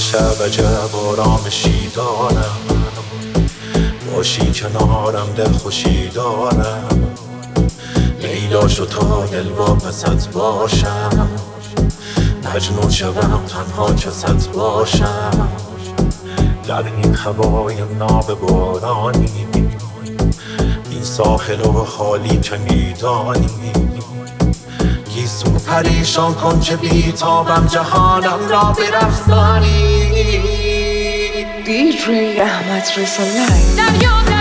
شب عجب آرامشی دارم، باشی کنارم دل خوشی دارم. لیلا شو تا دلوا پست باشم، مجنون شوم تنها کست باشم. در این هوای ناب بارانی، این ساحل و خالی که میدانی، گیسو پریشان کن که بیتابم جهانم را برقصانی. DJ احمد رضا لایو.